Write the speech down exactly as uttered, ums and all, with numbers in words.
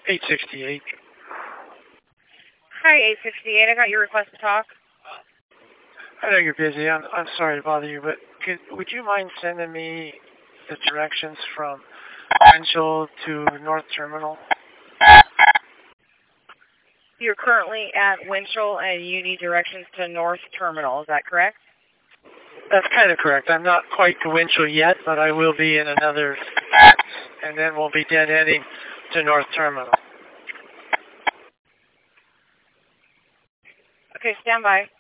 eight sixty-eight. Hi, eight sixty-eight. I got your request to talk. I know you're busy. I'm, I'm sorry to bother you, but could, would you mind sending me the directions from Winchell to North Terminal? You're currently at Winchell, and you need directions to North Terminal. Is that correct? That's kind of correct. I'm not quite to Winchell yet, but I will be in another, and then we'll be dead heading to North Terminal. Okay, stand by.